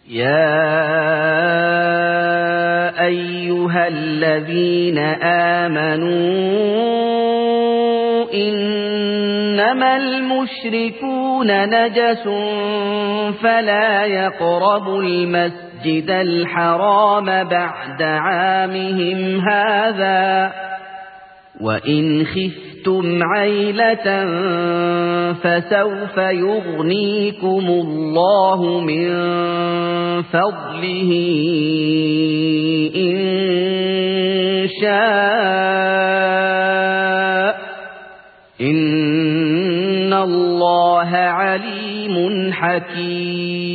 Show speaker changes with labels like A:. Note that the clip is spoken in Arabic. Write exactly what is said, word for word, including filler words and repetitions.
A: يا أيها الذين آمنوا إنما المشركون نجس فلا يقربوا المسجد الحرام بعد عامهم هذا وإن خفتم عيلة فسوف يغنيكم الله من فضله إن شاء إن الله عليم حكيم.